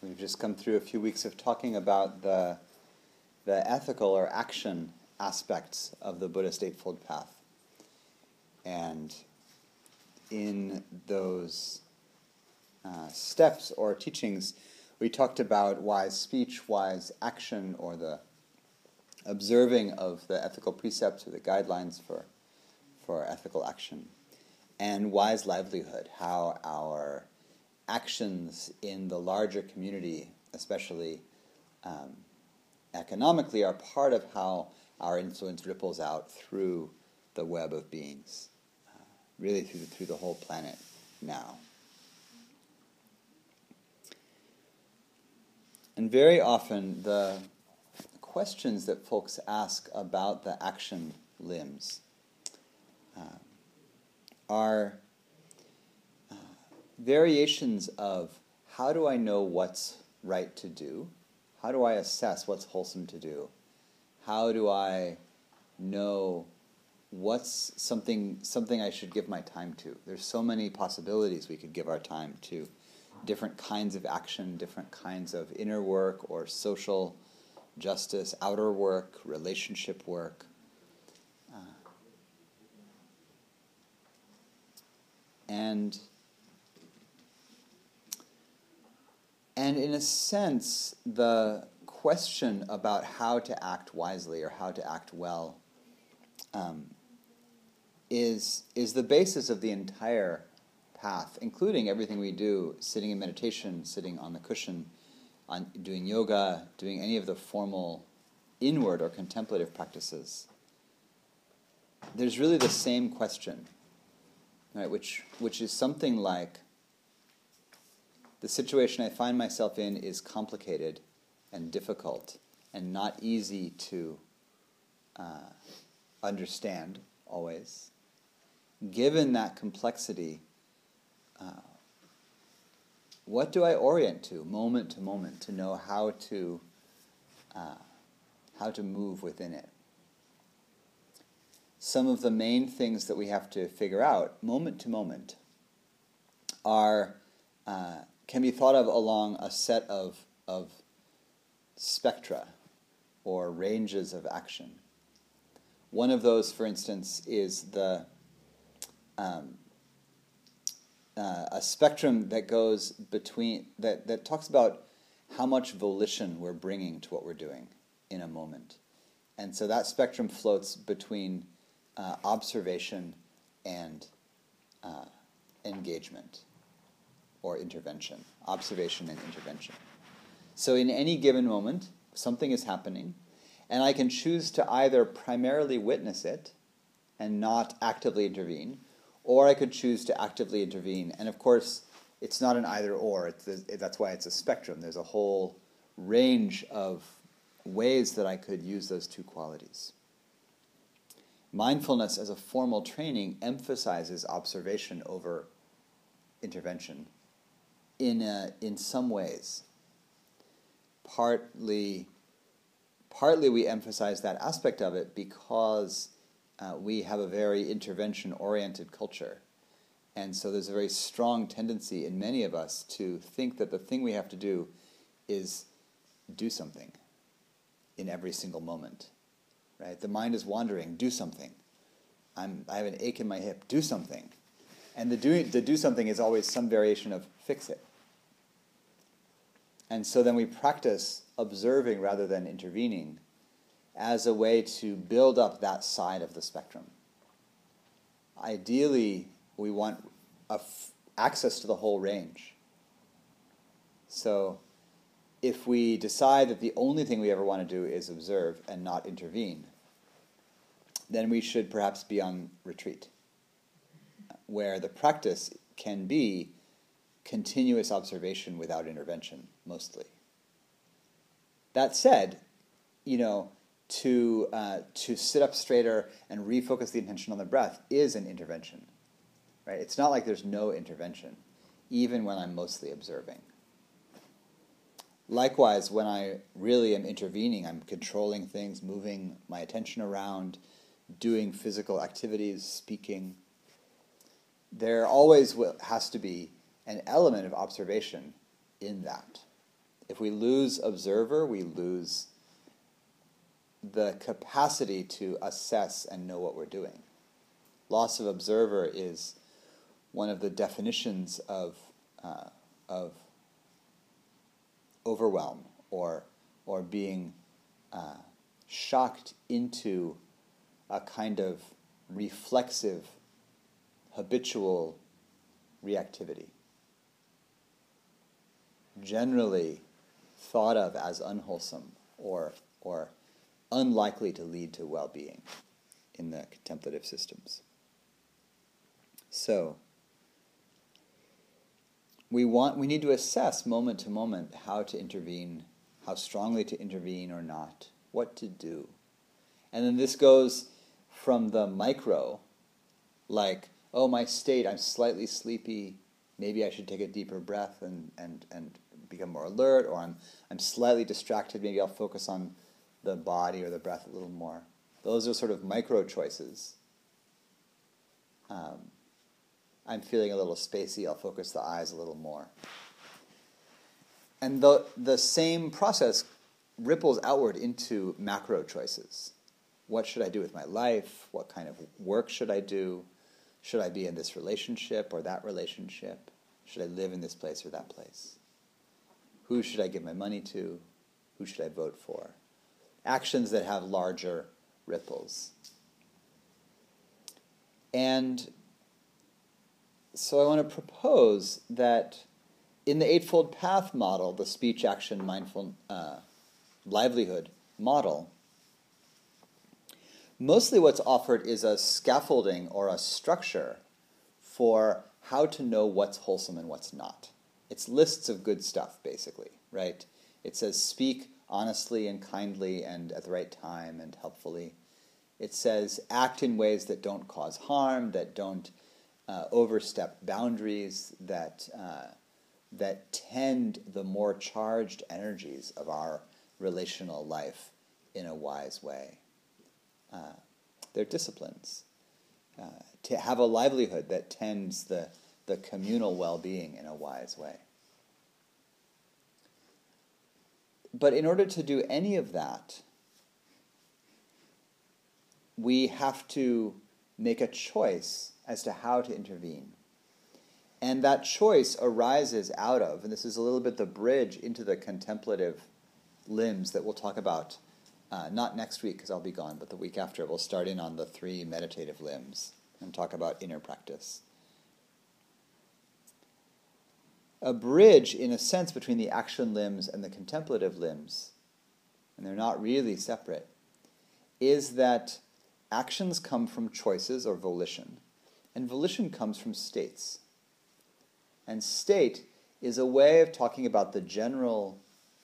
We've just come through a few weeks of talking about the ethical or action aspects of the Buddhist Eightfold Path. And in those steps or teachings, we talked about wise speech, wise action, or the observing of the ethical precepts or the guidelines for ethical action, and wise livelihood, how our actions in the larger community, especially economically, are part of how our influence ripples out through the web of beings, really through the whole planet now. And very often the questions that folks ask about the action limbs are variations of how do I know what's right to do? How do I assess what's wholesome to do? How do I know what's something I should give my time to? There's so many possibilities we could give our time to. Different kinds of action, different kinds of inner work or social justice, outer work, relationship work. And in a sense, the question about how to act wisely or how to act well is the basis of the entire path, including everything we do, sitting in meditation, sitting on the cushion, doing yoga, doing any of the formal inward or contemplative practices. There's really the same question, right? Which is something like, the situation I find myself in is complicated and difficult and not easy to understand always. Given that complexity, what do I orient to moment, to know how to move within it? Some of the main things that we have to figure out, moment to moment, can be thought of along a set of spectra or ranges of action. One of those, for instance, is a spectrum that goes between that talks about how much volition we're bringing to what we're doing in a moment, and so that spectrum floats between observation and engagement or intervention. Observation and intervention. So in any given moment, something is happening, and I can choose to either primarily witness it and not actively intervene, or I could choose to actively intervene. And of course, it's not an either-or. That's why it's a spectrum. There's a whole range of ways that I could use those two qualities. Mindfulness as a formal training emphasizes observation over intervention in some ways. Partly we emphasize that aspect of it because we have a very intervention-oriented culture. And so there's a very strong tendency in many of us to think that the thing we have to do is do something in every single moment. Right? The mind is wandering, do something. I have an ache in my hip, do something. And the do something is always some variation of fix it. And so then we practice observing rather than intervening as a way to build up that side of the spectrum. Ideally, we want access to the whole range. So if we decide that the only thing we ever want to do is observe and not intervene, then we should perhaps be on retreat, where the practice can be continuous observation without intervention, mostly. That said, to sit up straighter and refocus the attention on the breath is an intervention, right? It's not like there's no intervention, even when I'm mostly observing. Likewise, when I really am intervening, I'm controlling things, moving my attention around, doing physical activities, speaking. There always has to be an element of observation in that. If we lose observer, we lose the capacity to assess and know what we're doing. Loss of observer is one of the definitions of overwhelm or being shocked into a kind of reflexive, habitual reactivity, generally thought of as unwholesome or unlikely to lead to well-being in the contemplative systems. So, we need to assess moment to moment how to intervene, how strongly to intervene or not, what to do. And then this goes from the micro, like, oh, my state, I'm slightly sleepy, maybe I should take a deeper breath and become more alert, or I'm slightly distracted, maybe I'll focus on the body or the breath a little more. Those are sort of micro choices. I'm feeling a little spacey, I'll focus the eyes a little more. And the same process ripples outward into macro choices. What should I do with my life? What kind of work should I do? Should I be in this relationship or that relationship? Should I live in this place or that place? Who should I give my money to? Who should I vote for? Actions that have larger ripples. And so I want to propose that in the Eightfold Path model, the speech, action, mindful livelihood model, mostly what's offered is a scaffolding or a structure for how to know what's wholesome and what's not. It's lists of good stuff, basically, right? It says speak honestly and kindly and at the right time and helpfully. It says act in ways that don't cause harm, that don't overstep boundaries, that tend the more charged energies of our relational life in a wise way. They're disciplines. To have a livelihood that tends the communal well-being in a wise way. But in order to do any of that, we have to make a choice as to how to intervene. And that choice arises out of, and this is a little bit the bridge into the contemplative limbs that we'll talk about, not next week because I'll be gone, but the week after we'll start in on the 3 meditative limbs and talk about inner practice. A bridge, in a sense, between the action limbs and the contemplative limbs, and they're not really separate, is that actions come from choices or volition, and volition comes from states. And state is a way of talking about the general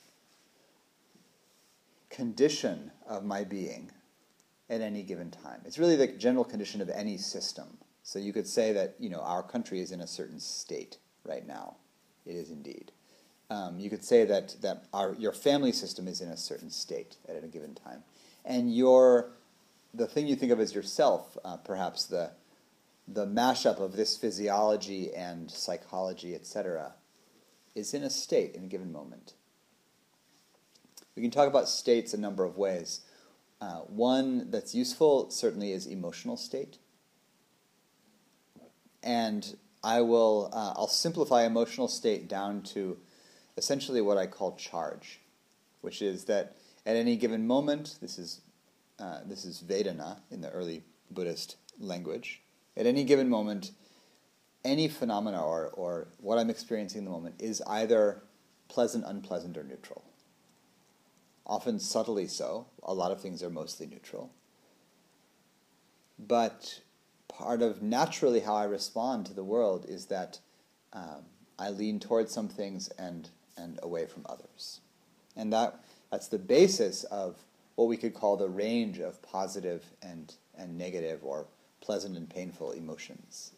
condition of my being at any given time. It's really the general condition of any system. So you could say that, our country is in a certain state right now. It is indeed. You could say that your family system is in a certain state at a given time. And the thing you think of as yourself, perhaps the mashup of this physiology and psychology, etc., is in a state in a given moment. We can talk about states a number of ways. One that's useful certainly is emotional state. And I'll simplify emotional state down to essentially what I call charge, which is that at any given moment, this is Vedana in the early Buddhist language, at any given moment, any phenomena or what I'm experiencing in the moment is either pleasant, unpleasant, or neutral. Often subtly so. A lot of things are mostly neutral. But part of naturally how I respond to the world is that I lean towards some things and away from others. And that's the basis of what we could call the range of positive and negative or pleasant and painful emotions.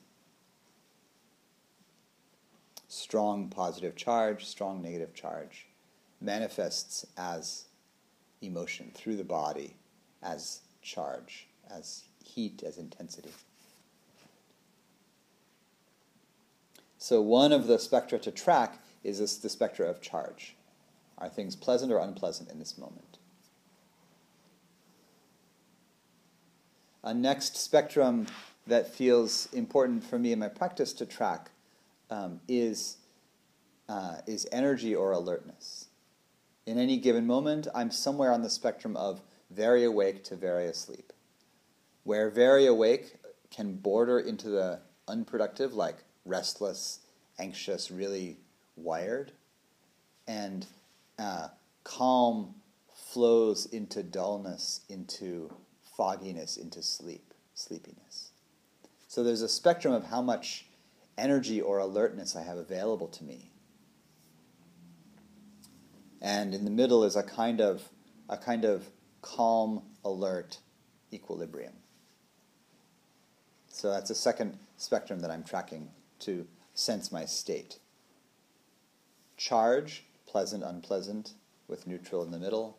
Strong positive charge, strong negative charge manifests as emotion through the body, as charge, as heat, as intensity. So one of the spectra to track is the spectra of charge. Are things pleasant or unpleasant in this moment? A next spectrum that feels important for me in my practice to track is energy or alertness. In any given moment, I'm somewhere on the spectrum of very awake to very asleep, where very awake can border into the unproductive, like restless, anxious, really wired, and calm flows into dullness, into fogginess, into sleepiness. So there's a spectrum of how much energy or alertness I have available to me. And in the middle is a kind of calm, alert equilibrium. So that's a second spectrum that I'm tracking to sense my state. Charge, pleasant, unpleasant, with neutral in the middle.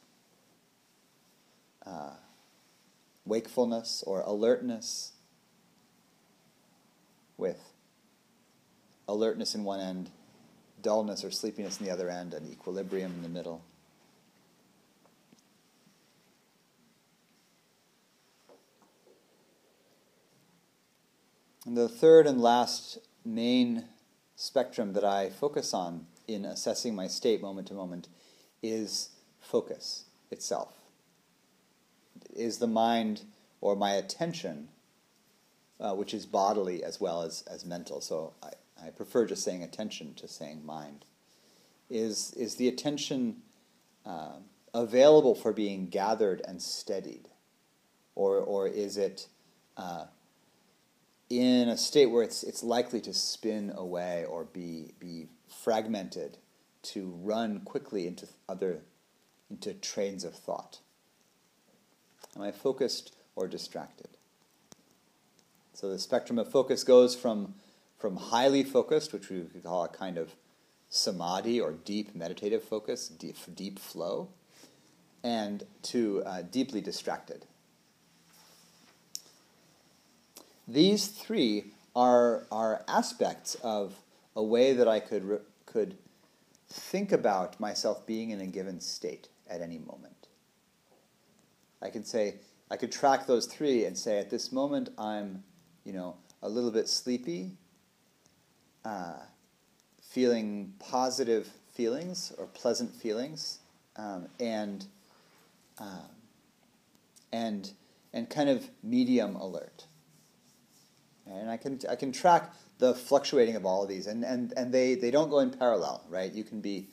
Wakefulness or alertness, with alertness in one end, dullness or sleepiness in the other end, and equilibrium in the middle. And the third and last main spectrum that I focus on in assessing my state moment to moment is focus itself. Is the mind or my attention, which is bodily as well as mental, so I prefer just saying attention to saying mind, is the attention available for being gathered and steadied? Or is it in a state where it's likely to spin away or be fragmented, to run quickly into trains of thought? Am I focused or distracted? So the spectrum of focus goes from highly focused, which we could call a kind of samadhi or deep meditative focus, deep flow, and to deeply distracted. These three are aspects of a way that I could think about myself being in a given state at any moment. I could track those three and say, at this moment I'm, a little bit sleepy, feeling positive feelings or pleasant feelings, and kind of medium alert. And I can track the fluctuating of all of these, and they don't go in parallel, right? You can be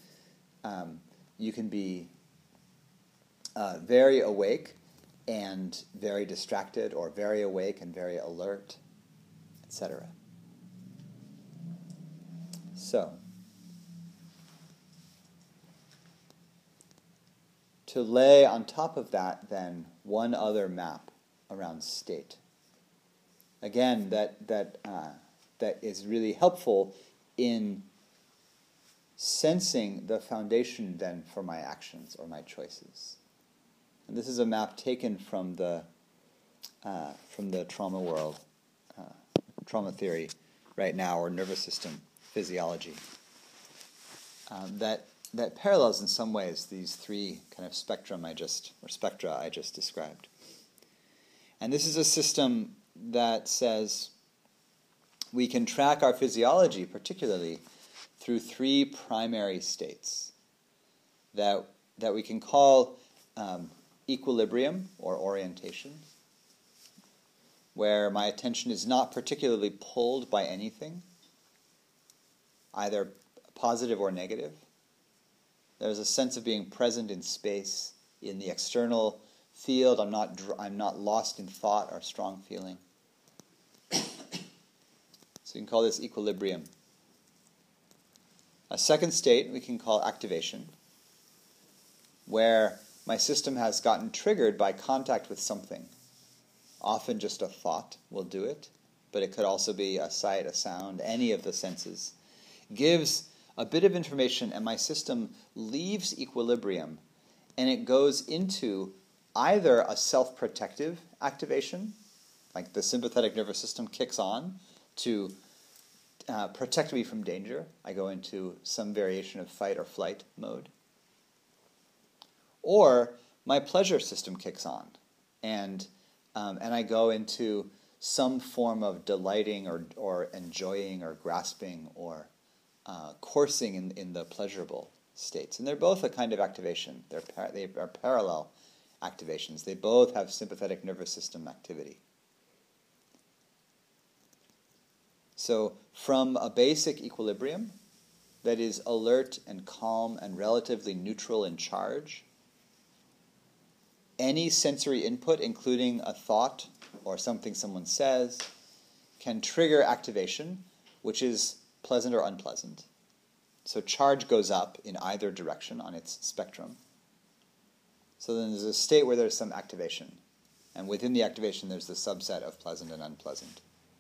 very awake and very distracted, or very awake and very alert, etc. So, to lay on top of that, then, one other map around state. Again, that is really helpful in sensing the foundation, then, for my actions or my choices. And this is a map taken from the trauma world, trauma theory right now, or nervous system physiology, that parallels in some ways these three kind of spectra I just described. And this is a system that says we can track our physiology particularly through three primary states that we can call equilibrium or orientation, where my attention is not particularly pulled by anything, either positive or negative. There's a sense of being present in space, in the external field. I'm not lost in thought or strong feeling. So you can call this equilibrium. A second state we can call activation, where my system has gotten triggered by contact with something. Often just a thought will do it, but it could also be a sight, a sound, any of the senses. Gives a bit of information, and my system leaves equilibrium, and it goes into either a self-protective activation, like the sympathetic nervous system kicks on to protect me from danger. I go into some variation of fight or flight mode. Or my pleasure system kicks on, and I go into some form of delighting or enjoying or grasping or coursing in the pleasurable states. And they're both a kind of activation. They are parallel activations. They both have sympathetic nervous system activity. So from a basic equilibrium that is alert and calm and relatively neutral in charge, any sensory input, including a thought or something someone says, can trigger activation, which is pleasant or unpleasant. So charge goes up in either direction on its spectrum. So then there's a state where there's some activation. And within the activation, there's the subset of pleasant and unpleasant.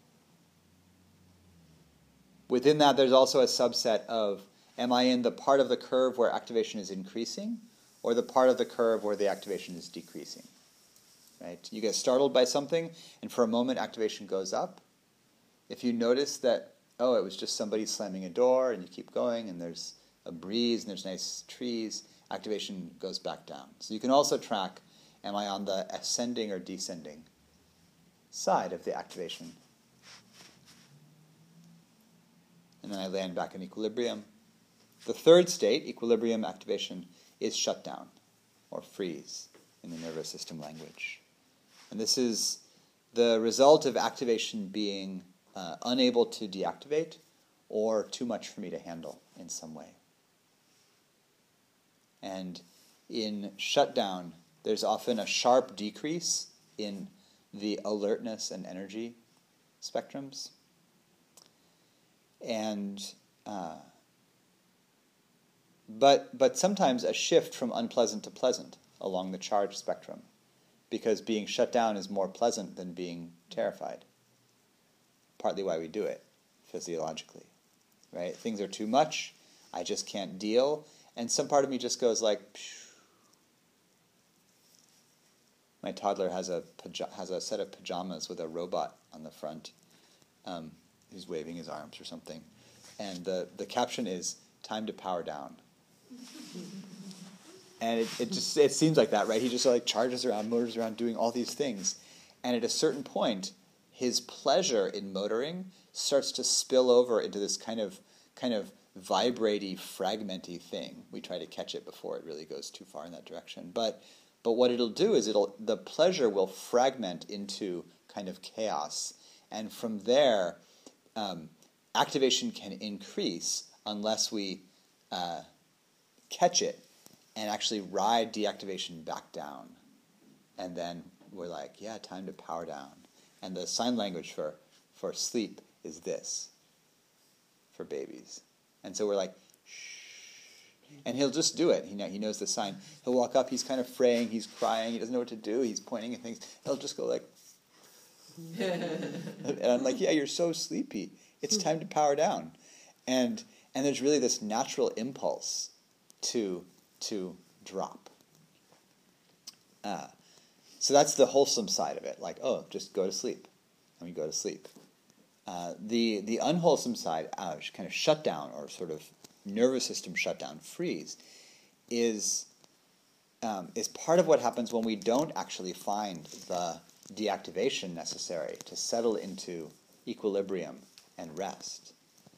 Within that, there's also a subset of, am I in the part of the curve where activation is increasing, or the part of the curve where the activation is decreasing? Right? You get startled by something, and for a moment, activation goes up. If you notice that, oh, it was just somebody slamming a door, and you keep going, and there's a breeze, and there's nice trees, activation goes back down. So you can also track, am I on the ascending or descending side of the activation? And then I land back in equilibrium. The third state, equilibrium activation, is shutdown, or freeze in the nervous system language. And this is the result of activation being unable to deactivate or too much for me to handle in some way. And in shutdown, there's often a sharp decrease in the alertness and energy spectrums. And but sometimes a shift from unpleasant to pleasant along the charge spectrum, because being shut down is more pleasant than being terrified. Partly why we do it physiologically, right? Things are too much, I just can't deal, and some part of me just goes like, phew. My toddler has a set of pajamas with a robot on the front. He's waving his arms or something. And the caption is, time to power down. And it seems like that, right? He just like charges around, motors around, doing all these things. And at a certain point, his pleasure in motoring starts to spill over into this kind of vibratey, fragmenty thing. We try to catch it before it really goes too far in that direction. But what it'll do is the pleasure will fragment into kind of chaos. And from there, activation can increase unless we catch it and actually ride deactivation back down. And then we're like, yeah, time to power down. And the sign language for sleep is this for babies. And so we're like, shh. And he'll just do it. He knows the sign. He'll walk up, he's kind of fraying, he's crying, he doesn't know what to do, he's pointing at things. He'll just go like, and I'm like, yeah, you're so sleepy. It's time to power down. And there's really this natural impulse to drop. So that's the wholesome side of it. Like, oh, just go to sleep. And we go to sleep. The unwholesome side, kind of shutdown or sort of nervous system shutdown, freeze, is part of what happens when we don't actually find the deactivation necessary to settle into equilibrium and rest.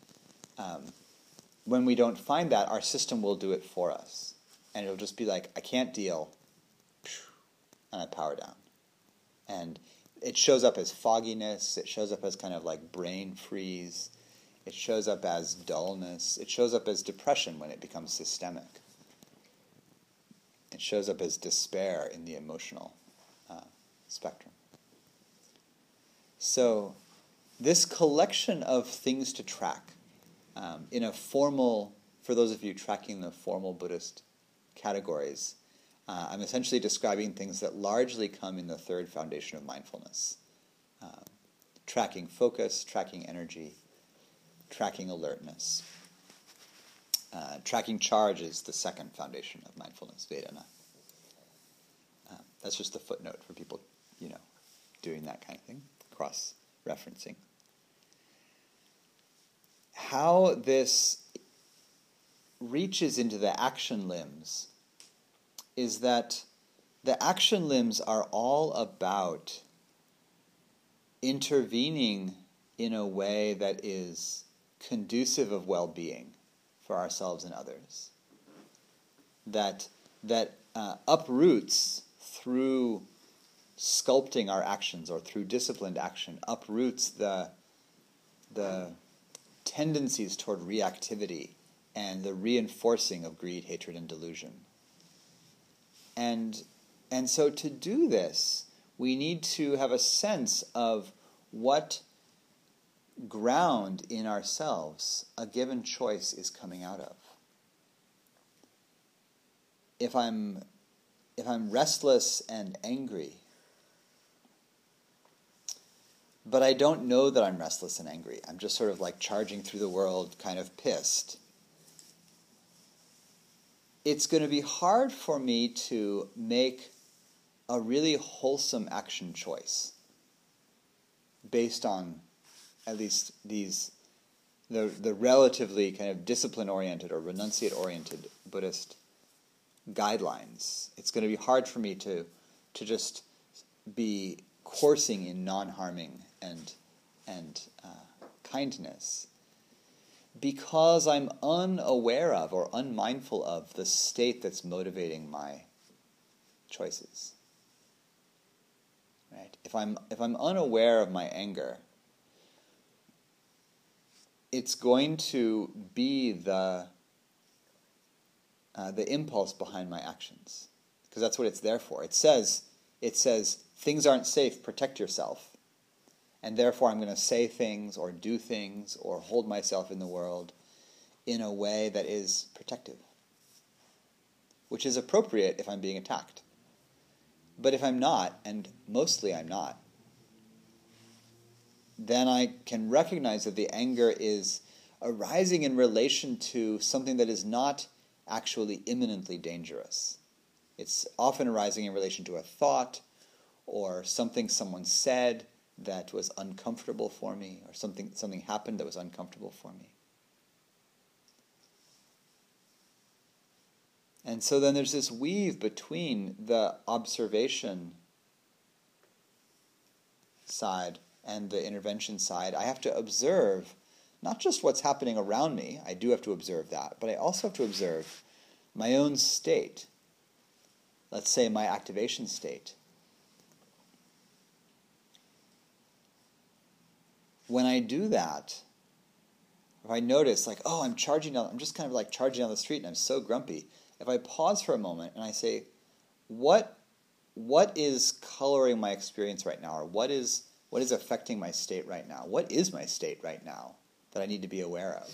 When we don't find that, our system will do it for us. And it'll just be like, I can't deal, and I power down. And it shows up as fogginess, it shows up as kind of like brain freeze, it shows up as dullness, it shows up as depression when it becomes systemic. It shows up as despair in the emotional spectrum. So this collection of things to track in a formal, for those of you tracking the formal Buddhist categories, I'm essentially describing things that largely come in the third foundation of mindfulness. Tracking focus, tracking energy, tracking alertness. Tracking charge is the second foundation of mindfulness, Vedana. That's just the footnote for people, doing that kind of thing, cross-referencing. How this reaches into the action limbs is that the action limbs are all about intervening in a way that is conducive of well-being for ourselves and others. That uproots through sculpting our actions or through disciplined action, uproots the tendencies toward reactivity and the reinforcing of greed, hatred, and delusion. And so to do this, we need to have a sense of what ground in ourselves a given choice is coming out of. If I'm restless and angry, but I don't know that I'm restless and angry, I'm just sort of like charging through the world, kind of pissed, it's going to be hard for me to make a really wholesome action choice based on at least the relatively kind of discipline-oriented or renunciate-oriented Buddhist guidelines. It's going to be hard for me to just be coursing in non-harming and kindness, because I'm unaware of or unmindful of the state that's motivating my choices. Right? If I'm unaware of my anger, it's going to be the impulse behind my actions, because that's what it's there for. It says things aren't safe, protect yourself. And therefore I'm going to say things or do things or hold myself in the world in a way that is protective, which is appropriate if I'm being attacked. But if I'm not, and mostly I'm not, then I can recognize that the anger is arising in relation to something that is not actually imminently dangerous. It's often arising in relation to a thought or something someone said that was uncomfortable for me, or something happened that was uncomfortable for me. And so then there's this weave between the observation side and the intervention side. I have to observe not just what's happening around me, I do have to observe that, but I also have to observe my own state. Let's say my activation state. When I do that, if I notice, like, oh, I'm just kind of like charging down the street and I'm so grumpy. If I pause for a moment and I say, what is coloring my experience right now? Or what is affecting my state right now? What is my state right now that I need to be aware of?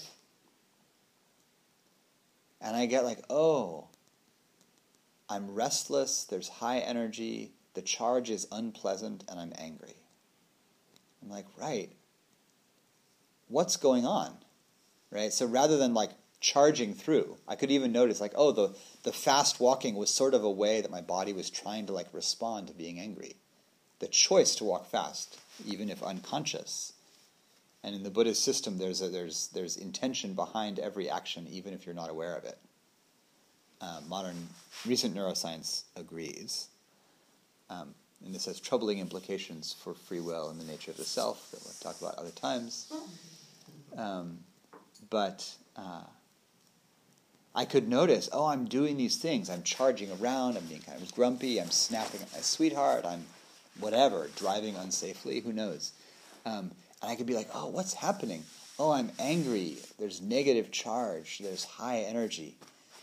And I get like, oh, I'm restless, there's high energy, the charge is unpleasant, and I'm angry. I'm like, right. What's going on, right? So rather than like charging through, I could even notice like, oh, the fast walking was sort of a way that my body was trying to like respond to being angry. The choice to walk fast, even if unconscious. And in the Buddhist system, there's intention behind every action, even if you're not aware of it. Recent neuroscience agrees. And this has troubling implications for free will and the nature of the self that we'll talk about other times. But I could notice, oh, I'm doing these things. I'm charging around, I'm being kind of grumpy, I'm snapping at my sweetheart, I'm whatever, driving unsafely, who knows. And I could be like, oh, what's happening? Oh, I'm angry, there's negative charge, there's high energy.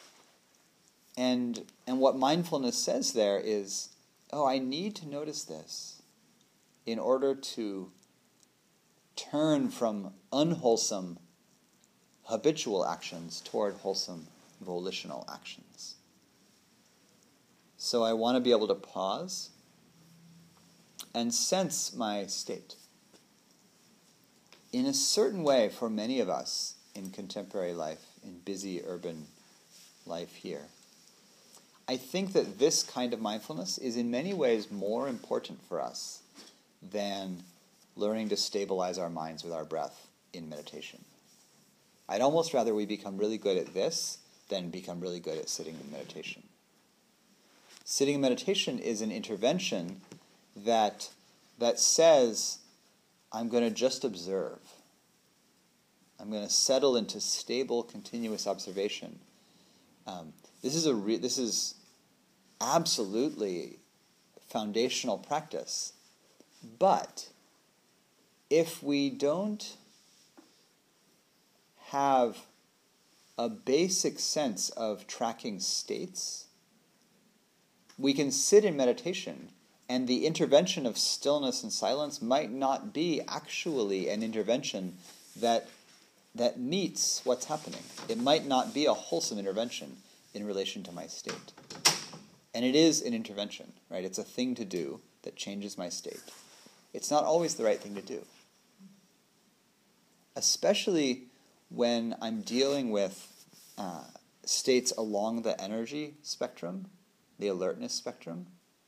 And what mindfulness says there is, oh, I need to notice this in order to turn from unwholesome habitual actions toward wholesome volitional actions. So I want to be able to pause and sense my state. In a certain way, for many of us in contemporary life, in busy urban life here, I think that this kind of mindfulness is in many ways more important for us than learning to stabilize our minds with our breath in meditation. I'd almost rather we become really good at this than become really good at sitting in meditation. Sitting in meditation is an intervention that says, I'm going to just observe. I'm going to settle into stable, continuous observation. This is absolutely foundational practice. But if we don't have a basic sense of tracking states, we can sit in meditation, and the intervention of stillness and silence might not be actually an intervention that meets what's happening. It might not be a wholesome intervention in relation to my state. And it is an intervention, right? It's a thing to do that changes my state. It's not always the right thing to do. Especially when I'm dealing with states along the energy spectrum, the alertness spectrum.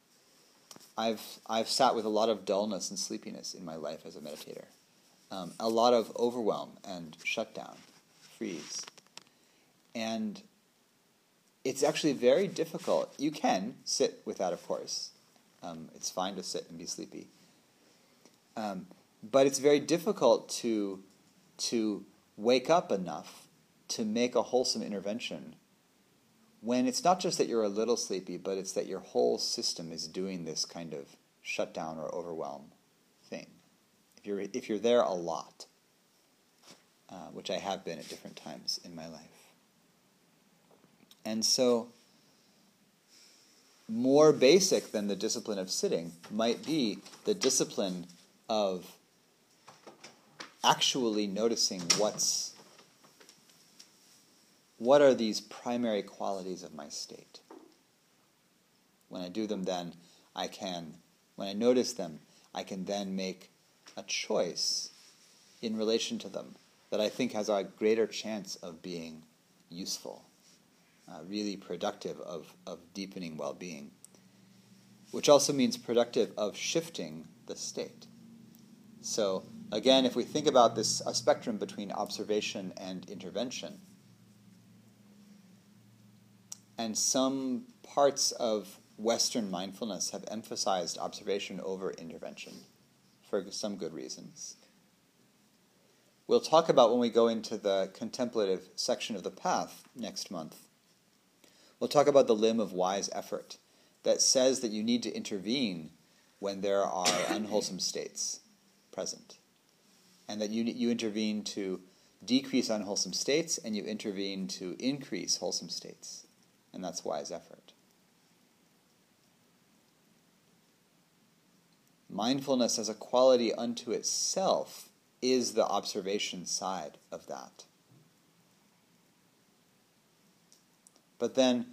I've sat with a lot of dullness and sleepiness in my life as a meditator. A lot of overwhelm and shutdown, freeze. And it's actually very difficult. You can sit with that, of course. It's fine to sit and be sleepy. But it's very difficult to wake up enough to make a wholesome intervention when it's not just that you're a little sleepy, but it's that your whole system is doing this kind of shutdown or overwhelm thing. If you're there a lot, which I have been at different times in my life. And so, more basic than the discipline of sitting might be the discipline of actually noticing what are these primary qualities of my state. When I do them, then when I notice them, I can then make a choice in relation to them that I think has a greater chance of being useful, really productive of deepening well-being, which also means productive of shifting the state. So again, if we think about this, a spectrum between observation and intervention, and some parts of Western mindfulness have emphasized observation over intervention for some good reasons. We'll talk about when we go into the contemplative section of the path next month. We'll talk about the limb of wise effort that says that you need to intervene when there are unwholesome states present, and that you intervene to decrease unwholesome states and you intervene to increase wholesome states, and that's wise effort. Mindfulness as a quality unto itself is the observation side of that. But then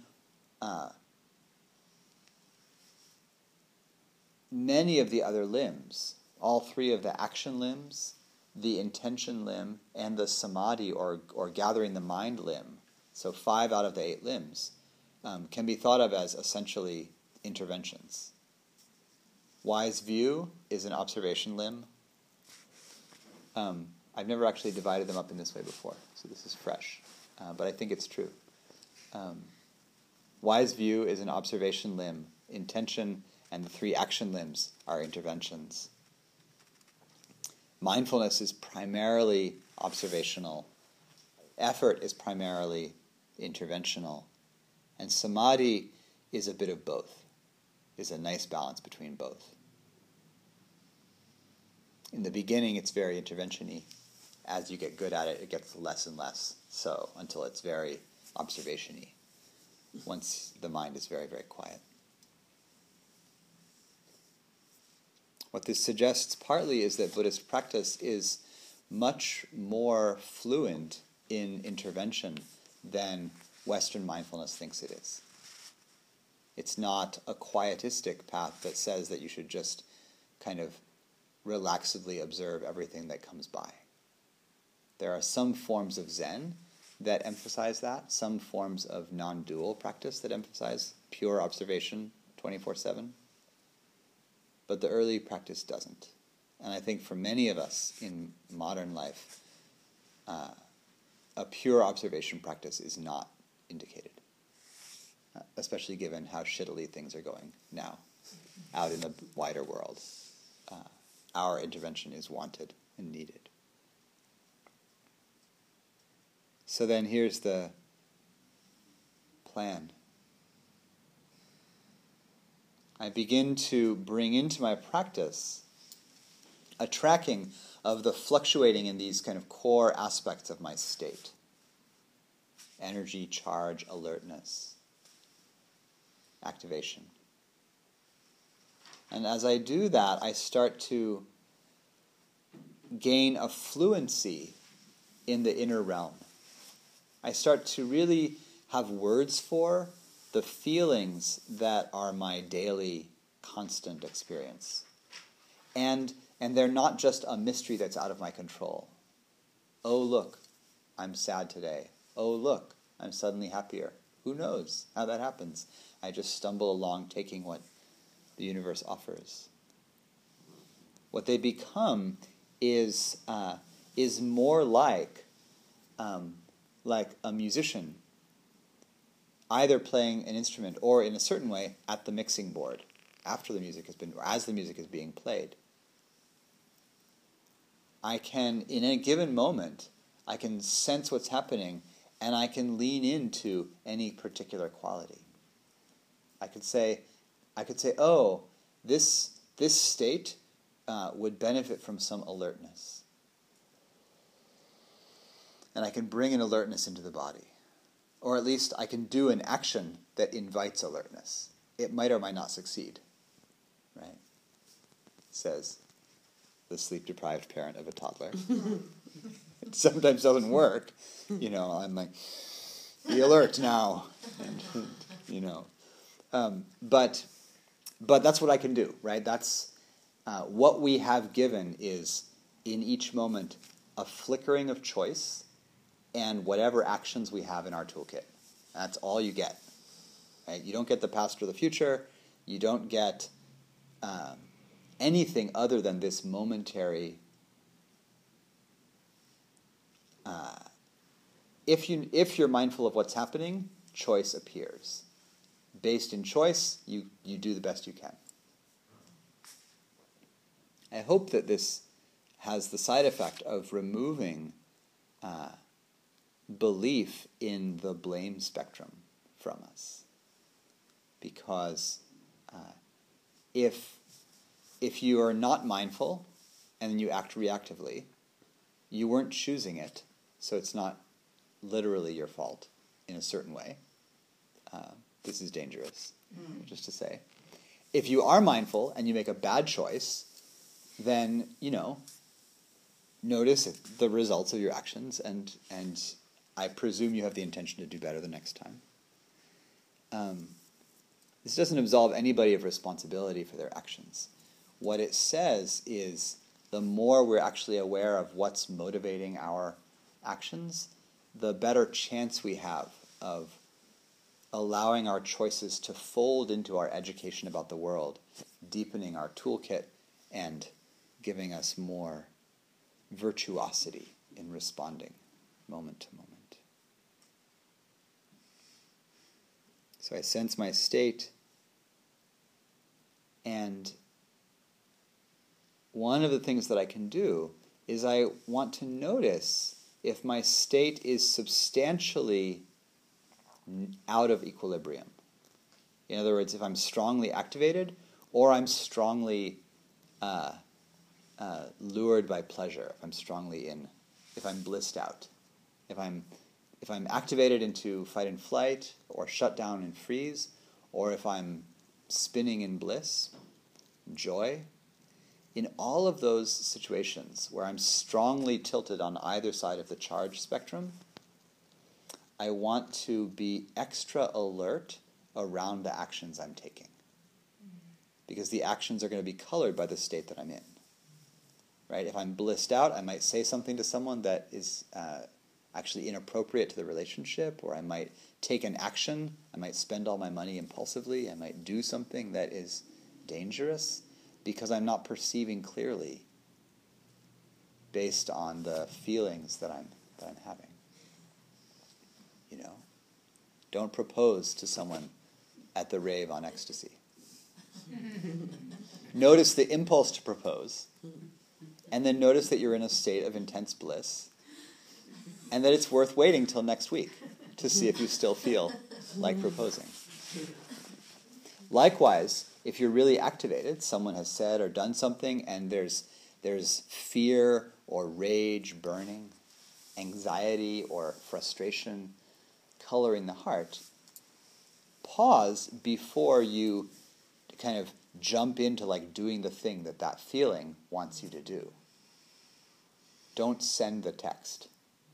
many of the other limbs, all three of the action limbs, the intention limb, and the samadhi or gathering the mind limb, so 5 out of the 8 limbs, can be thought of as essentially interventions. Wise view is an observation limb. I've never actually divided them up in this way before, so this is fresh, but I think it's true. Wise view is an observation limb. Intention and the 3 action limbs are interventions. Mindfulness is primarily observational. Effort is primarily interventional. And samadhi is a bit of both, is a nice balance between both. In the beginning, it's very intervention-y. As you get good at it, it gets less and less so until it's very observation-y, once the mind is very, very quiet. What this suggests partly is that Buddhist practice is much more fluent in intervention than Western mindfulness thinks it is. It's not a quietistic path that says that you should just kind of relaxedly observe everything that comes by. There are some forms of Zen that emphasize that, some forms of non-dual practice that emphasize pure observation 24/7. But the early practice doesn't. And I think for many of us in modern life, a pure observation practice is not indicated. especially given how shittily things are going now out in the wider world. Our intervention is wanted and needed. So then here's the plan. I begin to bring into my practice a tracking of the fluctuating in these kind of core aspects of my state. Energy, charge, alertness, activation. And as I do that, I start to gain a fluency in the inner realm. I start to really have words for the feelings that are my daily, constant experience. And they're not just a mystery that's out of my control. Oh, look, I'm sad today. Oh, look, I'm suddenly happier. Who knows how that happens? I just stumble along taking what the universe offers. What they become is more like a musician, either playing an instrument or, in a certain way, at the mixing board, after the music has been, or as the music is being played. I can, in a given moment, I can sense what's happening, and I can lean into any particular quality. I could say, oh, this state would benefit from some alertness. And I can bring an alertness into the body. Or at least I can do an action that invites alertness. It might or might not succeed. Right? It says the sleep-deprived parent of a toddler. It sometimes doesn't work. I'm like, be alert now. But that's what I can do, right? That's what we have given is, in each moment, a flickering of choice and whatever actions we have in our toolkit. That's all you get. Right? You don't get the past or the future. You don't get anything other than this momentary. If you're mindful of what's happening, choice appears. Based in choice, you do the best you can. I hope that this has the side effect of removing belief in the blame spectrum from us. Because if you are not mindful and you act reactively, you weren't choosing it, so it's not literally your fault in a certain way. This is dangerous, just to say. If you are mindful and you make a bad choice, then, notice the results of your actions, and I presume you have the intention to do better the next time. This doesn't absolve anybody of responsibility for their actions. What it says is the more we're actually aware of what's motivating our actions, the better chance we have of allowing our choices to fold into our education about the world, deepening our toolkit, and giving us more virtuosity in responding moment to moment. So I sense my state, and one of the things that I can do is I want to notice if my state is substantially out of equilibrium. In other words, if I'm strongly activated or I'm strongly lured by pleasure, if I'm blissed out, if I'm activated into fight and flight or shut down and freeze, or if I'm spinning in bliss, joy, in all of those situations where I'm strongly tilted on either side of the charge spectrum, I want to be extra alert around the actions I'm taking. Because the actions are going to be colored by the state that I'm in. Right? If I'm blissed out, I might say something to someone that is actually inappropriate to the relationship, or I might take an action, I might spend all my money impulsively, I might do something that is dangerous, because I'm not perceiving clearly based on the feelings that I'm having. Don't propose to someone at the rave on ecstasy. Notice the impulse to propose, and then notice that you're in a state of intense bliss, and that it's worth waiting till next week to see if you still feel like proposing. Likewise, if you're really activated, someone has said or done something, and there's fear or rage burning, anxiety or frustration coloring the heart, pause before you kind of jump into like doing the thing that feeling wants you to do. Don't send the text,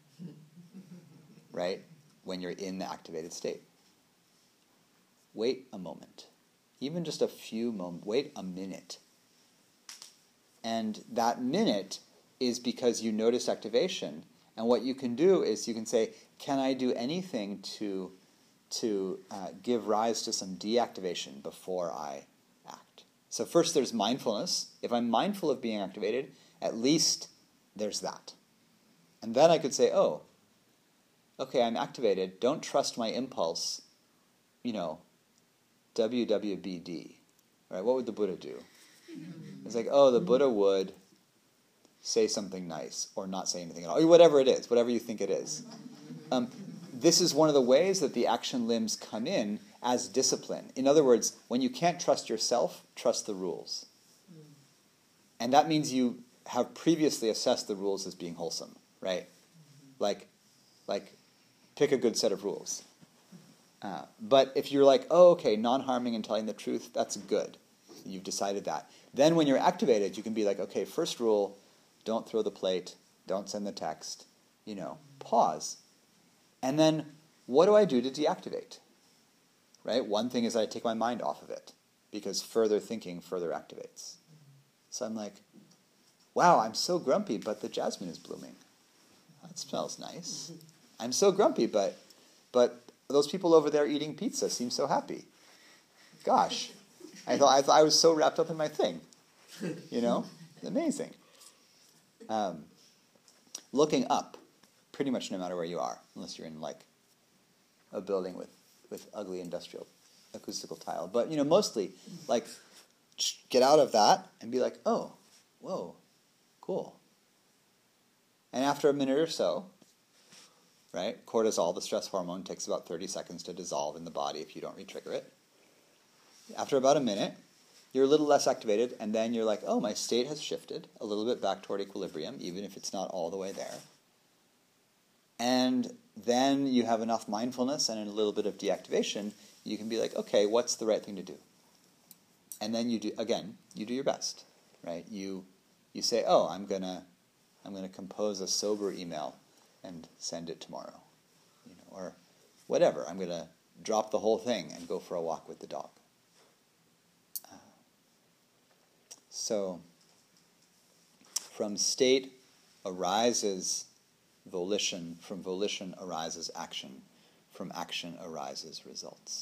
right? When you're in the activated state. Wait a moment. Even just a few moments. Wait a minute. And that minute is because you notice activation. And what you can do is you can say, can I do anything to give rise to some deactivation before I act? So first there's mindfulness. If I'm mindful of being activated, at least there's that. And then I could say, oh, okay, I'm activated. Don't trust my impulse. WWBD. Right? What would the Buddha do? It's like, oh, the Buddha would say something nice or not say anything at all. Or whatever it is, whatever you think it is. This is one of the ways that the action limbs come in as discipline. In other words, when you can't trust yourself, trust the rules. And that means you have previously assessed the rules as being wholesome, right? Like pick a good set of rules. But if you're like, oh, okay, non-harming and telling the truth, that's good. You've decided that. Then when you're activated, you can be like, okay, first rule, don't throw the plate, don't send the text, pause. And then what do I do to deactivate? Right? One thing is I take my mind off of it because further thinking further activates. So I'm like, wow, I'm so grumpy, but the jasmine is blooming. That smells nice. I'm so grumpy, but those people over there eating pizza seem so happy. Gosh, I thought I was so wrapped up in my thing. Amazing. Looking up, pretty much no matter where you are, unless you're in like a building with ugly industrial acoustical tile. But mostly like get out of that and be like, oh, whoa, cool. And after a minute or so, right, cortisol, the stress hormone, takes about 30 seconds to dissolve in the body if you don't re-trigger it. After about a minute, you're a little less activated, and then you're like, oh, my state has shifted a little bit back toward equilibrium, even if it's not all the way there. And then you have enough mindfulness and a little bit of deactivation, you can be like, okay, what's the right thing to do? And then you do your best, right? You say, oh, I'm gonna compose a sober email and send it tomorrow, or whatever. I'm gonna drop the whole thing and go for a walk with the dog. So, from state arises volition, from volition arises action, from action arises results.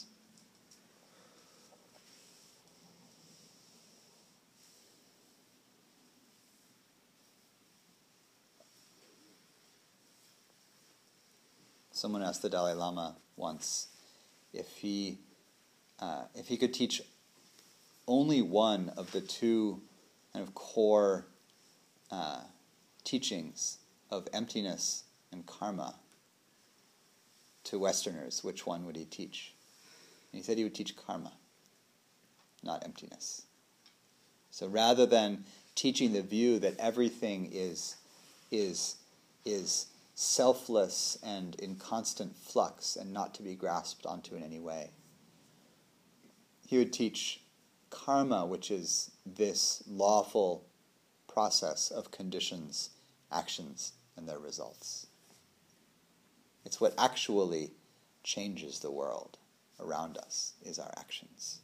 Someone asked the Dalai Lama once if he could teach only one of the two kind of core teachings of emptiness and karma to Westerners, which one would he teach? And he said he would teach karma, not emptiness. So rather than teaching the view that everything is selfless and in constant flux and not to be grasped onto in any way, he would teach karma, which is this lawful process of conditions, actions, and their results. It's what actually changes the world around us, is our actions.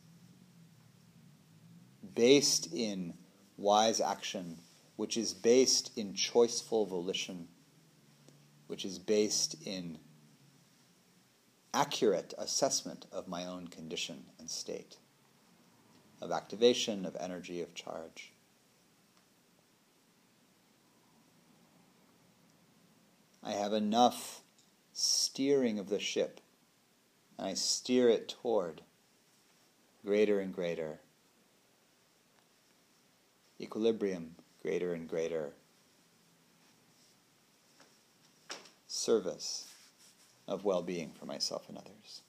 Based in wise action, which is based in choiceful volition, which is based in accurate assessment of my own condition and state, of activation, of energy, of charge. I have enough steering of the ship, and I steer it toward greater and greater. Equilibrium, greater and greater. Service of well-being for myself and others.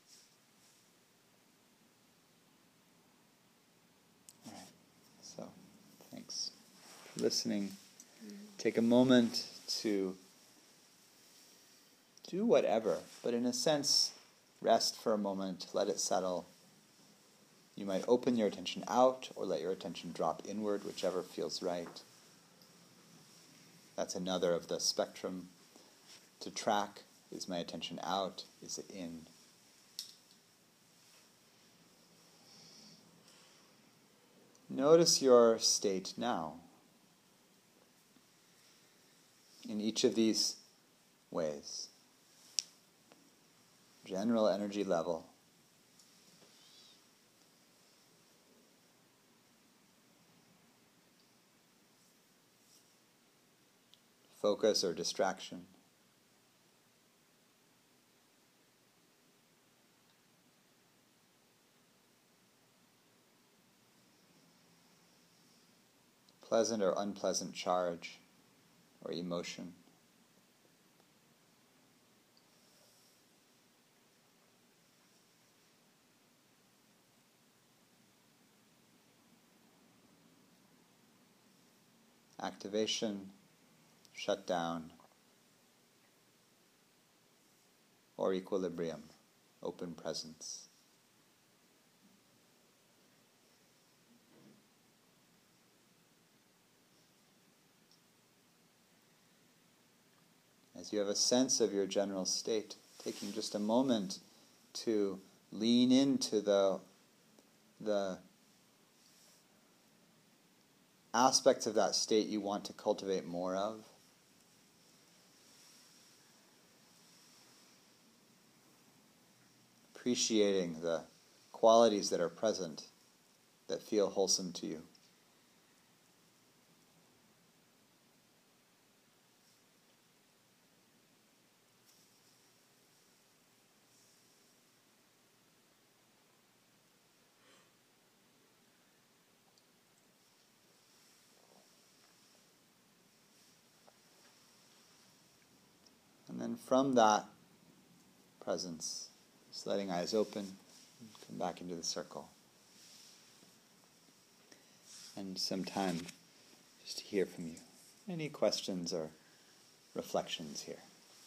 All right, so thanks for listening. Take a moment to do whatever, but in a sense, rest for a moment, let it settle. You might open your attention out or let your attention drop inward, whichever feels right. That's another of the spectrum to track. Is my attention out? Is it in? Notice your state now. In each of these ways. General energy level. Focus or distraction. Pleasant or unpleasant charge or emotion. Activation, shutdown, or equilibrium, open presence. As you have a sense of your general state, taking just a moment to lean into the aspects of that state you want to cultivate more of. Appreciating the qualities that are present that feel wholesome to you. And then from that presence, just letting eyes open, come back into the circle. And some time just to hear from you. Any questions or reflections here?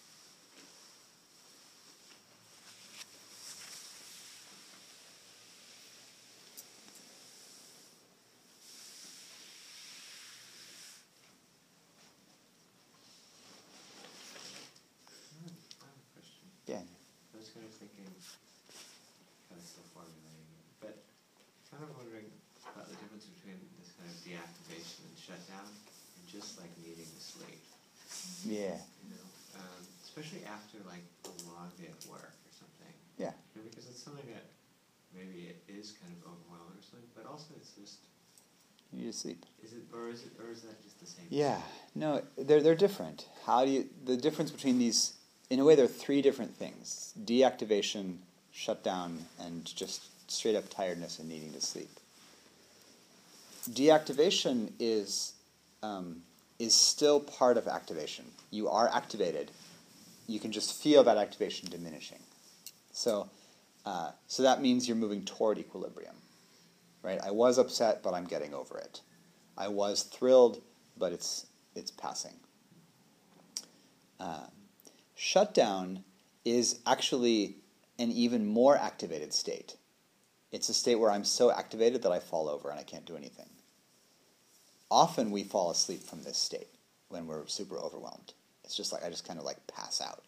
Yeah. I was kind of thinking, kind of still formulating it, but kind of wondering about the difference between this kind of deactivation and shutdown and just like needing to sleep. Yeah. You know, especially after like a long day at work or something. Yeah. You know, because it's something that maybe it is kind of overwhelming or something, but also it's just. You need to sleep. Is that just the same? Yeah. No, they're different. The difference between these, in a way, there are three different things: deactivation, shutdown, and just straight up tiredness and needing to sleep. Deactivation is still part of activation. You are activated. You can just feel that activation diminishing. So that means you're moving toward equilibrium, right? I was upset, but I'm getting over it. I was thrilled, but it's passing. Shutdown is actually an even more activated state. It's a state where I'm so activated that I fall over and I can't do anything. Often we fall asleep from this state when we're super overwhelmed. It's just like I just kind of like pass out.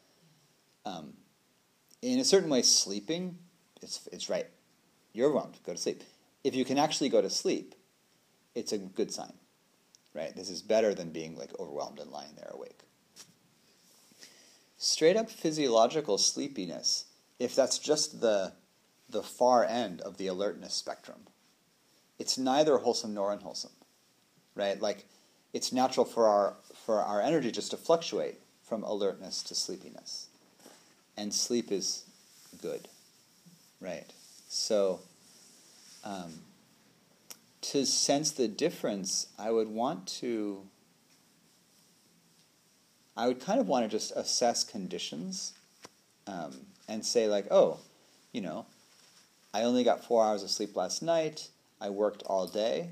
In a certain way, sleeping, it's right. You're overwhelmed, go to sleep. If you can actually go to sleep, it's a good sign, right? This is better than being like overwhelmed and lying there awake. Straight up physiological sleepiness, if that's just the far end of the alertness spectrum, it's neither wholesome nor unwholesome, right? Like it's natural for our energy just to fluctuate from alertness to sleepiness, and sleep is good, right? So to sense the difference, I would kind of want to just assess conditions and say like, oh, I only got 4 hours of sleep last night. I worked all day.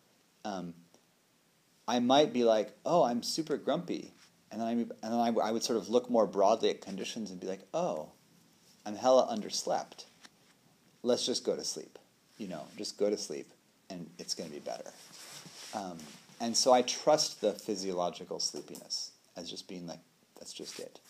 I might be like, oh, I'm super grumpy. And then I would sort of look more broadly at conditions and be like, oh, I'm hella underslept. Let's just go to sleep. Just go to sleep and it's going to be better. And so I trust the physiological sleepiness as just being like, that's just it.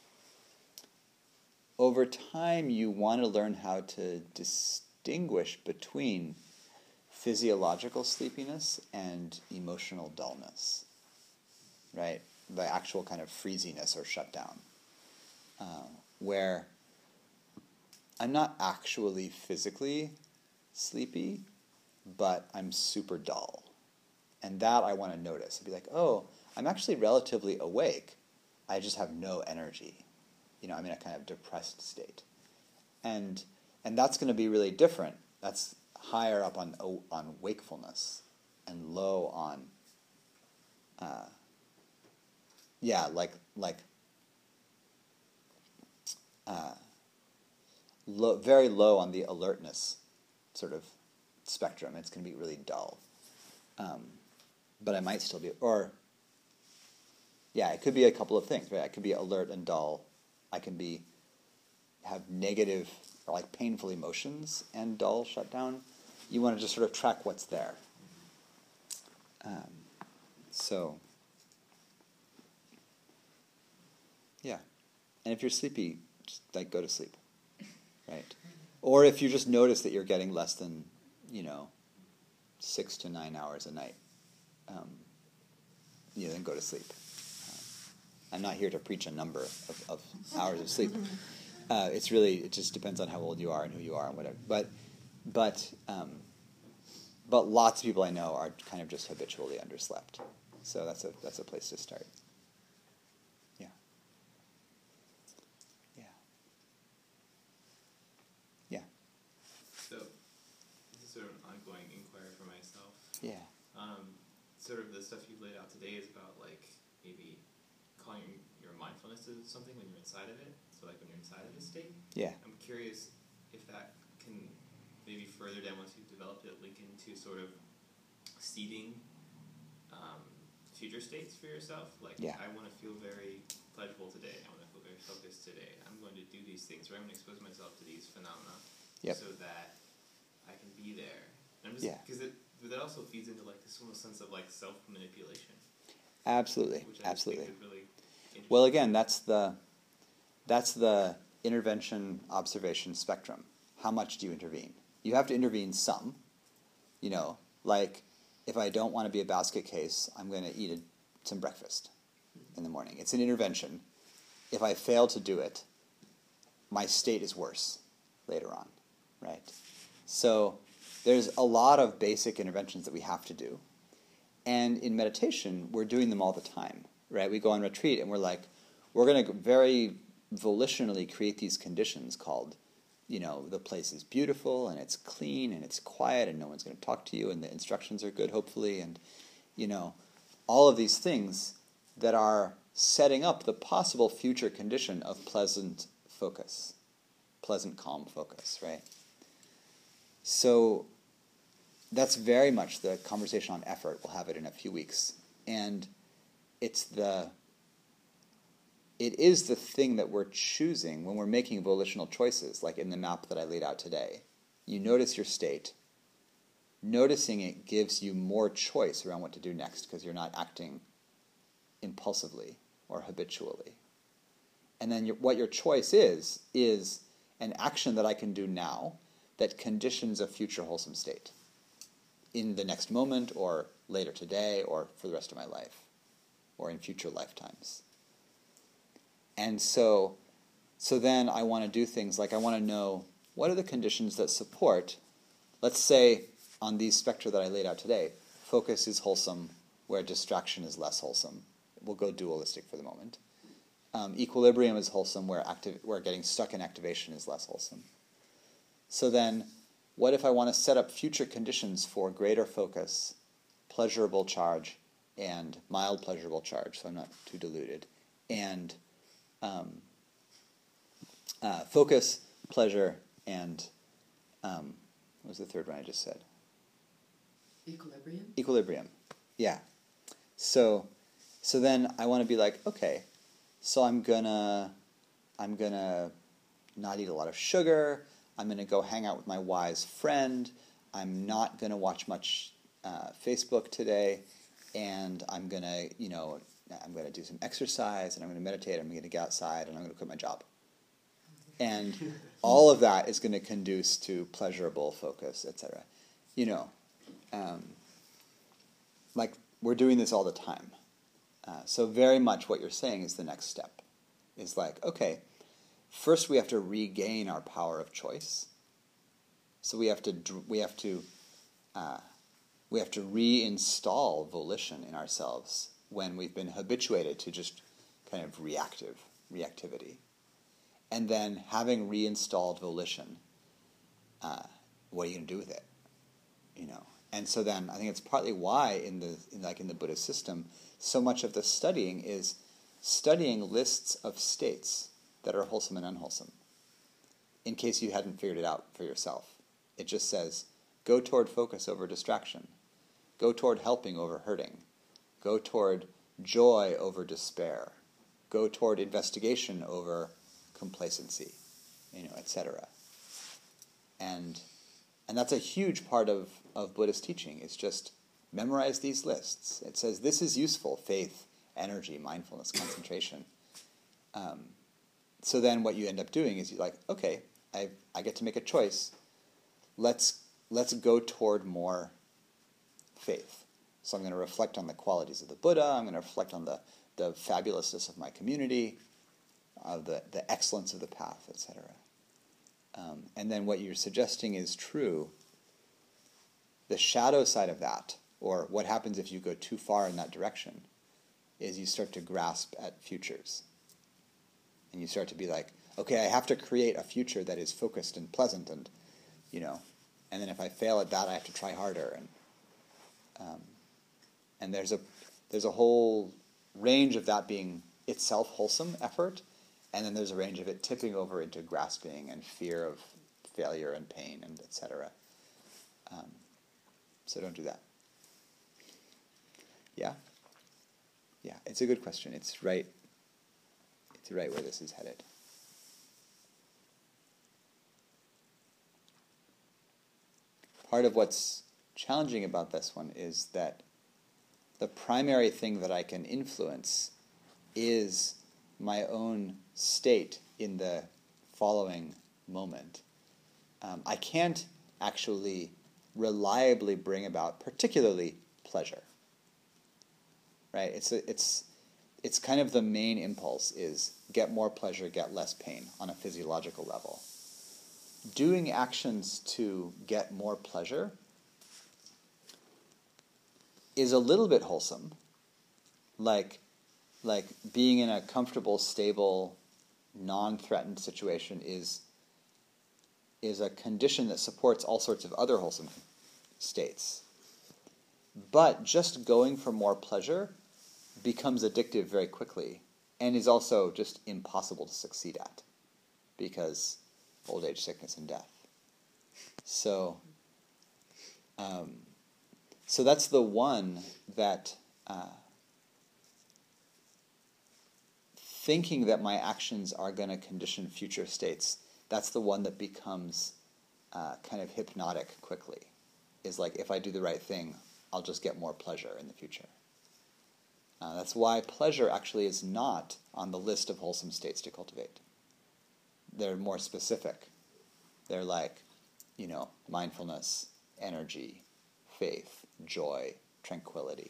Over time, you want to learn how to distinguish between physiological sleepiness and emotional dullness, right? The actual kind of freeziness or shutdown, where I'm not actually physically sleepy, but I'm super dull. And that I want to notice. I'd be like, oh, I'm actually relatively awake. I just have no energy. I'm in a kind of depressed state. And that's going to be really different. That's higher up on wakefulness and low on, very low on the alertness sort of spectrum. It's going to be really dull. But I might still be, it could be a couple of things, right? I could be alert and dull. I can have negative or like painful emotions and dull shutdown. You want to just sort of track what's there. And if you're sleepy, just go to sleep, right? Or if you just notice that you're getting less than, 6 to 9 hours a night, then go to sleep. I'm not here to preach a number of hours of sleep. It just depends on how old you are and who you are and whatever. But lots of people I know are kind of just habitually underslept. So that's a place to start. Yeah. So this is sort of an ongoing inquiry for myself. Yeah. Sort of the stuff you've laid out today is about maybe calling your mindfulness to something when you're inside of it. So when you're inside of a state. Yeah. I'm curious if that can maybe further down once you've developed it, link into sort of seeding future states for yourself. I want to feel very pleasurable today. I want to feel very focused today. I'm going to do these things, or I'm going to expose myself to these phenomena so that I can be there. And I'm just because that also feeds into this almost sense of self-manipulation. Absolutely. Which I think is really interesting. Well, again, that's the intervention observation spectrum. How much do you intervene? You have to intervene some. If I don't want to be a basket case, I'm going to eat some breakfast in the morning. It's an intervention. If I fail to do it, my state is worse later on, right? So there's a lot of basic interventions that we have to do. And in meditation, we're doing them all the time, right? We go on retreat and we're going to very volitionally create these conditions called, the place is beautiful and it's clean and it's quiet and no one's going to talk to you and the instructions are good, hopefully, and, all of these things that are setting up the possible future condition of pleasant focus, pleasant, calm focus, right? So that's very much the conversation on effort. We'll have it in a few weeks. And it is the thing that we're choosing when we're making volitional choices, like in the map that I laid out today. You notice your state. Noticing it gives you more choice around what to do next because you're not acting impulsively or habitually. And then what your choice is an action that I can do now that conditions a future wholesome state in the next moment or later today or for the rest of my life or in future lifetimes. And so then I want to do things like I want to know what are the conditions that support, let's say on these spectra that I laid out today, focus is wholesome where distraction is less wholesome. We'll go dualistic for the moment. Equilibrium is wholesome where getting stuck in activation is less wholesome. So then what if I want to set up future conditions for greater focus, pleasurable charge, and mild pleasurable charge, so I'm not too deluded, and focus, pleasure, and what was the third one I just said? Equilibrium? Equilibrium, yeah. So then I want to be like, okay, so I'm gonna not eat a lot of sugar. I'm gonna go hang out with my wise friend. I'm not gonna watch much Facebook today, and I'm gonna do some exercise, and I'm gonna meditate. I'm gonna get outside, and I'm gonna quit my job. And all of that is going to conduce to pleasurable focus, etc. Like we're doing this all the time. So very much what you're saying is the next step. Is like, okay, first we have to regain our power of choice. So we have to reinstall volition in ourselves when we've been habituated to just kind of reactivity. And then having reinstalled volition, what are you going to do with it? And so then I think it's partly why in the Buddhist system, so much of the studying is studying lists of states that are wholesome and unwholesome. In case you hadn't figured it out for yourself, it just says, go toward focus over distraction, go toward helping over hurting, go toward joy over despair, go toward investigation over complacency, etc. And that's a huge part of Buddhist teaching, is just memorize these lists. It says this is useful: faith, energy, mindfulness, concentration. So then what you end up doing is you're like, okay, I get to make a choice. Let's go toward more faith. So I'm going to reflect on the qualities of the Buddha. I'm going to reflect on the fabulousness of my community, the excellence of the path, etc. And then what you're suggesting is true. The shadow side of that, or what happens if you go too far in that direction, is you start to grasp at futures. And you start to be like, okay, I have to create a future that is focused and pleasant, and then if I fail at that, I have to try harder. And there's a whole range of that being itself wholesome effort, and then there's a range of it tipping over into grasping and fear of failure and pain, and etc. So don't do that. Yeah? Yeah, it's a good question. It's right where this is headed. Part of what's challenging about this one is that the primary thing that I can influence is my own state in the following moment. I can't actually reliably bring about particularly pleasure. Right? It's kind of the main impulse is get more pleasure, get less pain on a physiological level. Doing actions to get more pleasure is a little bit wholesome, like being in a comfortable, stable, non-threatened situation is a condition that supports all sorts of other wholesome states. But just going for more pleasure becomes addictive very quickly, and is also just impossible to succeed at, because old age, sickness, and death. So that's the one that thinking that my actions are going to condition future states, that's the one that becomes kind of hypnotic quickly. Is like, if I do the right thing, I'll just get more pleasure in the future. That's why pleasure actually is not on the list of wholesome states to cultivate. They're more specific. They're like, mindfulness, energy, faith, joy, tranquility,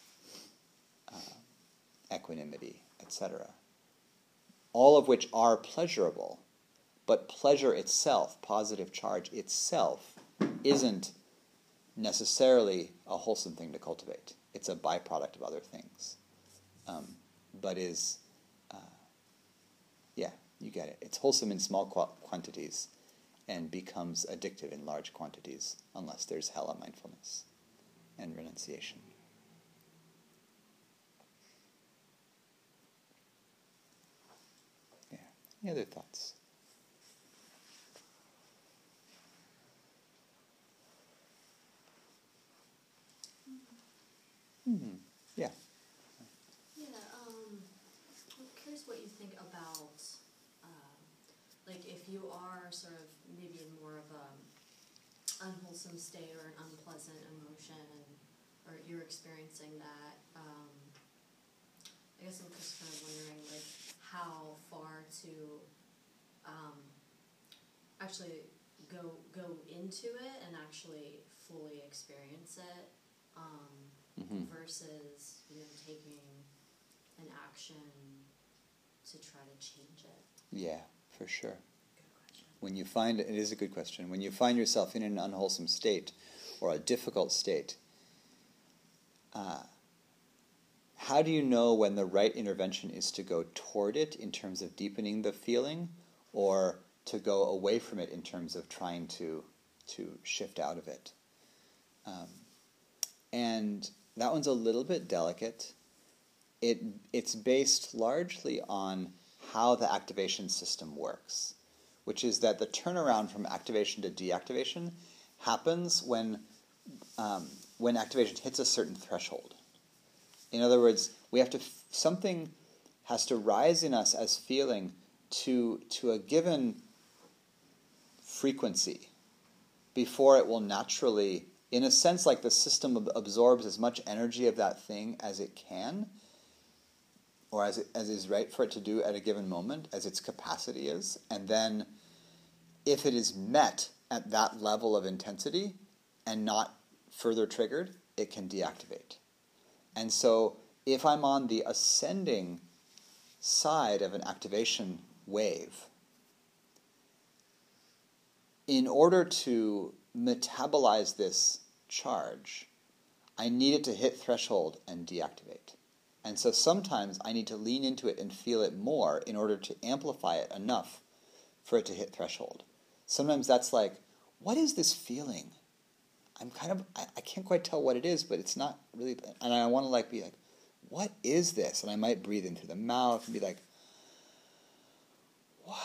equanimity, etc. All of which are pleasurable, but pleasure itself, positive charge itself, isn't necessarily a wholesome thing to cultivate. It's a byproduct of other things. But is, you get it. It's wholesome in small quantities, and becomes addictive in large quantities unless there's hella mindfulness and renunciation. Yeah. Any other thoughts? Mm-hmm. Yeah. Yeah, I'm curious what you think about, like if you are sort of maybe in more of a unwholesome state or an unpleasant emotion, or you're experiencing that, I guess I'm just kind of wondering like how far to actually go into it and actually fully experience it. Versus, taking an action to try to change it? Yeah, for sure. Good question. When you find, it is a good question, when you find yourself in an unwholesome state or a difficult state, how do you know when the right intervention is to go toward it in terms of deepening the feeling, or to go away from it in terms of trying to shift out of it? And that one's a little bit delicate. It's based largely on how the activation system works, which is that the turnaround from activation to deactivation happens when activation hits a certain threshold. In other words, something has to rise in us as feeling to a given frequency before it will naturally, in a sense, like the system absorbs as much energy of that thing as it can, or as is right for it to do at a given moment, as its capacity is. And then, if it is met at that level of intensity and not further triggered, it can deactivate. And so, if I'm on the ascending side of an activation wave, in order to metabolize this charge, I need it to hit threshold and deactivate. And so sometimes I need to lean into it and feel it more in order to amplify it enough for it to hit threshold. Sometimes that's like, what is this feeling? I can't quite tell what it is, but it's not really, and I want to be like, what is this? And I might breathe in through the mouth and be like, what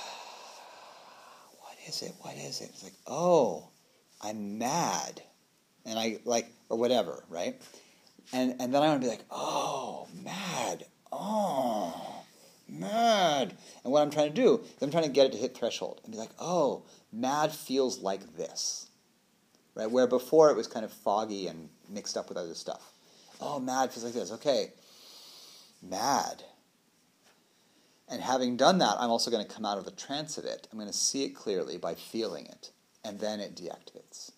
is it? What is it? It's like, oh, I'm mad. And or whatever, right? And then I want to be like, oh, mad. Oh, mad. And what I'm trying to do is I'm trying to get it to hit threshold and be like, oh, mad feels like this. Right? Where before it was kind of foggy and mixed up with other stuff. Oh, mad feels like this. Okay, mad. And having done that, I'm also going to come out of the trance of it. I'm going to see it clearly by feeling it. And then it deactivates.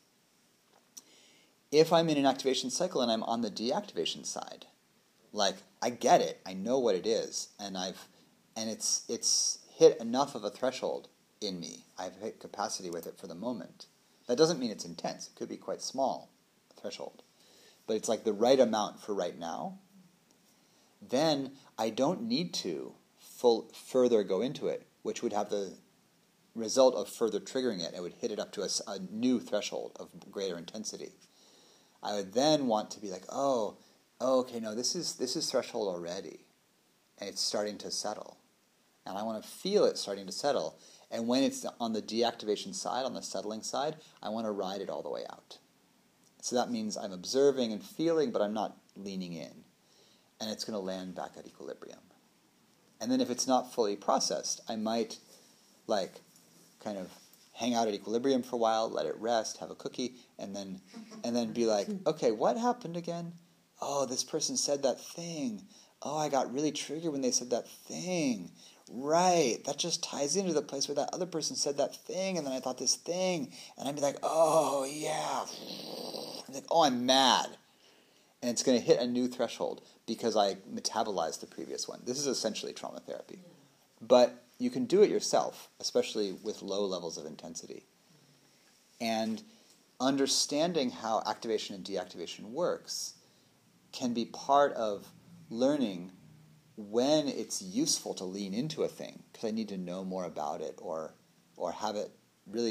If I'm in an activation cycle and I'm on the deactivation side, I get it, I know what it is, and it's hit enough of a threshold in me. I've hit capacity with it for the moment. That doesn't mean it's intense. It could be quite small, threshold. But it's like the right amount for right now. Then I don't need to further go into it, which would have the result of further triggering it. It would hit it up to a new threshold of greater intensity. I would then want to be like, oh, okay, no, this is threshold already, and it's starting to settle, and I want to feel it starting to settle. And when it's on the deactivation side, on the settling side, I want to ride it all the way out. So that means I'm observing and feeling, but I'm not leaning in, and it's going to land back at equilibrium. And then if it's not fully processed, I might kind of hang out at equilibrium for a while, let it rest, have a cookie, and then be like, okay, what happened again? Oh, this person said that thing. Oh, I got really triggered when they said that thing. Right, that just ties into the place where that other person said that thing, and then I thought this thing, and I'd be like, oh, yeah. I'm like, oh, I'm mad. And it's going to hit a new threshold because I metabolized the previous one. This is essentially trauma therapy. But you can do it yourself, especially with low levels of intensity. And understanding how activation and deactivation works can be part of learning when it's useful to lean into a thing, because I need to know more about it or have it really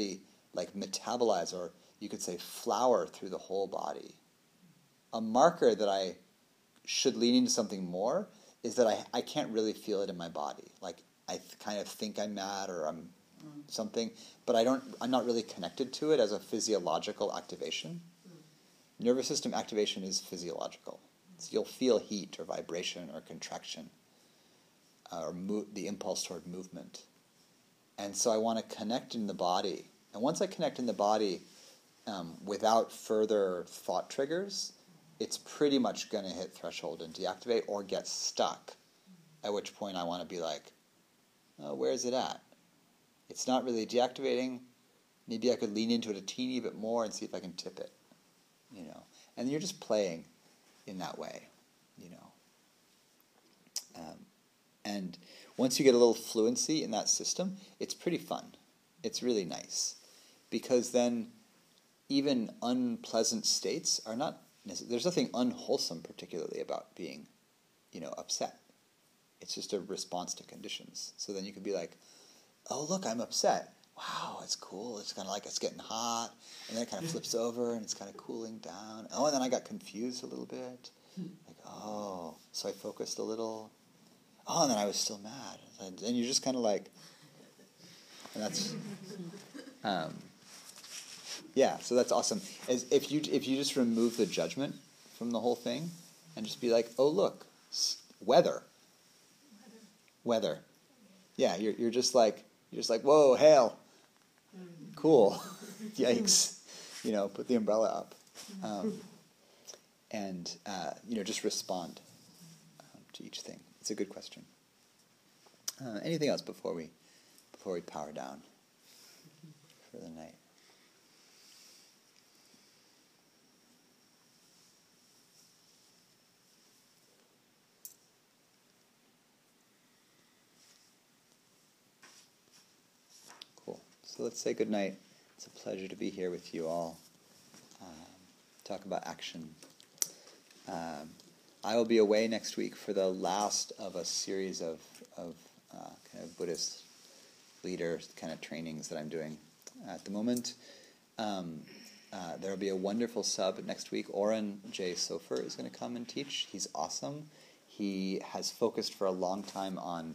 like metabolize, or you could say flower through the whole body. A marker that I should lean into something more is that I can't really feel it in my body. Like I kind of think I'm mad or I'm something, but I'm not really connected to it as a physiological activation. Nervous system activation is physiological. So you'll feel heat or vibration or contraction or the impulse toward movement. And so I want to connect in the body. And once I connect in the body without further thought triggers, it's pretty much going to hit threshold and deactivate or get stuck, at which point I want to be like, oh, where is it at? It's not really deactivating. Maybe I could lean into it a teeny bit more and see if I can tip it, you know. And you're just playing in that way, you know. And once you get a little fluency in that system, it's pretty fun. It's really nice. Because then even unpleasant states are not necessarily, there's nothing unwholesome particularly about being, you know, upset. It's just a response to conditions. So then you can be like, oh, look, I'm upset. Wow, it's cool. It's kind of like it's getting hot. And then it kind of flips over and it's kind of cooling down. Oh, and then I got confused a little bit. Like, oh, so I focused a little. Oh, and then I was still mad. And you're just kind of like, and that's, yeah, so that's awesome. If you just remove the judgment from the whole thing and just be like, oh, look, weather. Yeah, you're just like, whoa, hail. Cool. Yikes. You know, put the umbrella up. And, you know, just respond to each thing. It's a good question. Anything else before we power down for the night? Cool. So let's say good night. It's a pleasure to be here with you all. Talk about action. I will be away next week for the last of a series of kind of Buddhist leader kind of trainings that I'm doing at the moment. There will be a wonderful sub next week. Oren J. Sofer is going to come and teach. He's awesome. He has focused for a long time on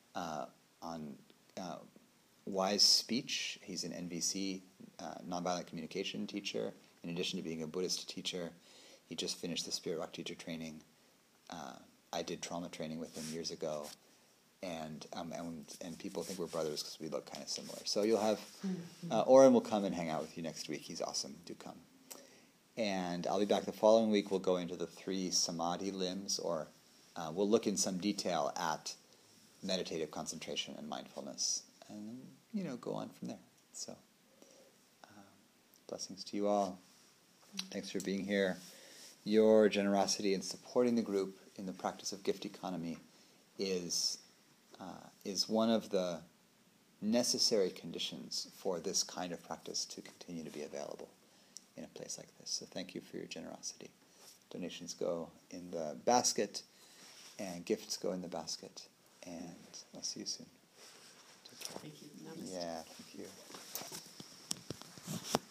wise speech. He's an NVC, nonviolent communication teacher, in addition to being a Buddhist teacher. He just finished the Spirit Rock teacher training. I did trauma training with him years ago, and people think we're brothers because we look kind of similar. So you'll have Oren will come and hang out with you next week. He's awesome. Do come. And I'll be back the following week. We'll go into the 3 samadhi limbs, or we'll look in some detail at meditative concentration and mindfulness, and you know, go on from there. So blessings to you all. Thanks for being here. Your generosity in supporting the group in the practice of gift economy is one of the necessary conditions for this kind of practice to continue to be available in a place like this. So thank you for your generosity. Donations go in the basket, and gifts go in the basket. And I'll see you soon. Take care. Thank you. Yeah, thank you.